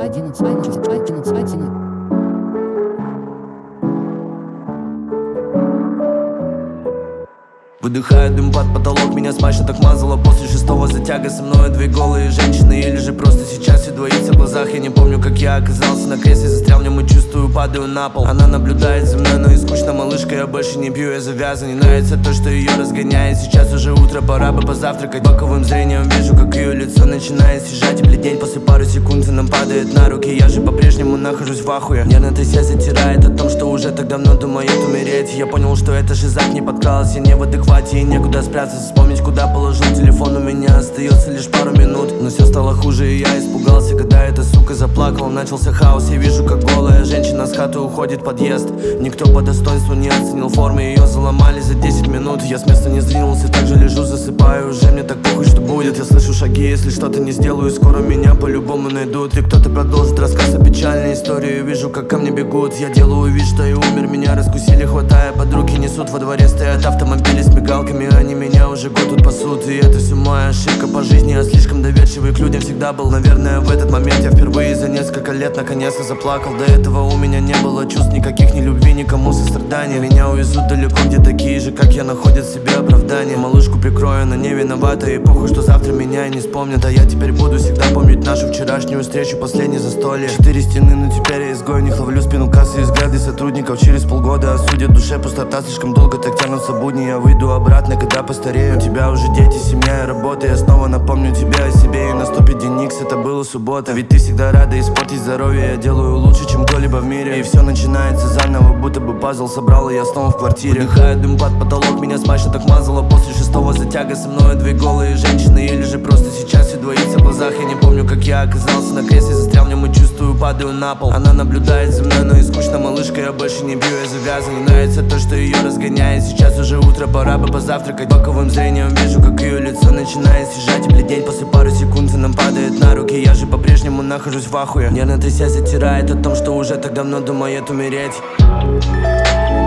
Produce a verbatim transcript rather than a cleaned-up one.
один, zwei, zwei, один, zwei, один. Выдыхаю дым под потолок, меня смачно так мазало. После шестого затяга со мной две голые женщины. Или же просто сейчас все двоится в глазах. Я не помню, как я оказался на кресле, застрял в нем и чувствую, падаю на пол. Она наблюдает за мной, но и скучно, малышка, я больше не пью, я завязан. Не нравится то, что ее разгоняет. Сейчас уже утро, пора бы позавтракать. Боковым зрением вижу, как ее лицо начинает съезжать и бледнеть. После пары секунд она падает на руки. Я же по-прежнему нахожусь в ахуе. Нервно-то себя затирает о том, что уже так давно думает умереть. Я понял, что это шиза не подкалась, я не в адеквате и некуда спрятаться. Вспомнить, куда положил телефон, у меня остается лишь пару минут. Но все стало хуже, и я испугался, когда эта сука заплакала. Начался хаос, я вижу, как голая женщина с хаты уходит в подъезд. Никто по достоинству не оценил формы, ее заломали за десять минут. Я с места не сдвинулся, так же лежу, засыпаю. Уже мне так похуй, что будет. Я слышу шаги, если что-то не сделаю, скоро меня по-любому найдут. И кто-то продолжит рассказ о печальной истории. Вижу, как ко мне бегут. Я делаю вид, что и умер, меня раскусили, хватая под руки, несут. Во дворе стоят автомобили с мигалками, они меня уже год тут пасут. И это все моя ошибка по жизни, я слишком доверчивый к людям всегда был. Наверное, в этот момент я впервые за несколько лет наконец-то заплакал. До этого у меня не было чувств никаких, ни любви, никому сострадания. Меня увезут далеко, где такие же, как я, находят в себе оправдание. Малышку прикрою, она не виновата, и похуй, что завтра меня и не вспомнят. А я теперь буду всегда помнить нашу вчерашнюю встречу, последнее застолье. Четыре стены, но теперь я изгой, в них ловлю спину кассы и взгляды сотрудников. Через полгода осудят, душе пустота, слишком долго так тянутся будни. Я выйду обратно, когда постарею. У тебя уже дети, семья и работа. Я снова напомню тебя о себе, и наступит день икс, это была суббота. Ведь ты всегда рада испортить здоровье. Я делаю лучше, чем кто-либо в мире. И все начинается заново, будто бы пазл собрал, и я снова в квартире. Выдыхаю дым под потолок, меня смачно так мазало. После шестого затяга со мной две голые женщины. Или же просто сейчас все двоится в глазах. Я не помню, как я оказался на кресле, застрял в нем и чувствую, падаю на пол. Она наблюдает за мной, но и скучно, малышка, я больше не пью, я завязан. Не нравится то, что ее разгоняет. Сейчас уже утро, пора бы позавтракать. Боковым зрением вижу, как ее лицо начинает съезжать и бледнеть. После пары секунд она падает на руки. Я же по-прежнему нахожусь в ахуе. Нервно-то себя затирает о том, что уже так давно думает умереть.